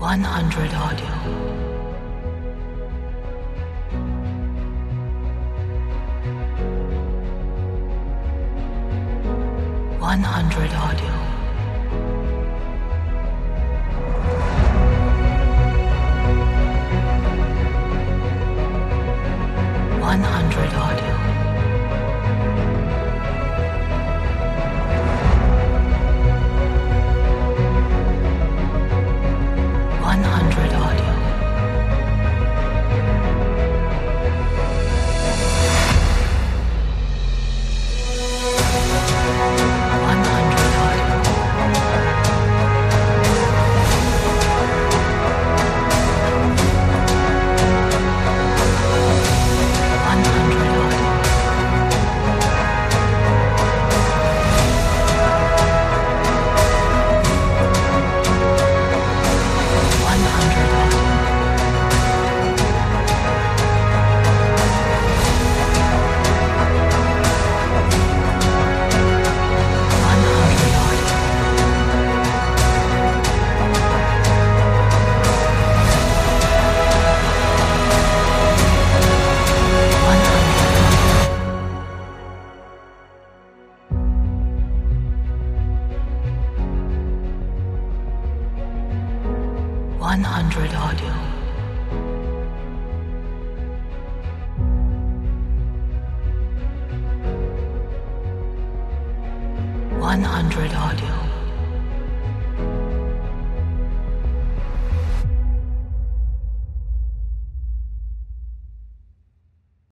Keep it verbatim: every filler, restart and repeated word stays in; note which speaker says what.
Speaker 1: one hundred audio. one hundred audio. one hundred audio. one hundred audio. one hundred audio. one hundred audio. one hundred audio. one hundred audio. one hundred. one hundred audio. one hundred audio.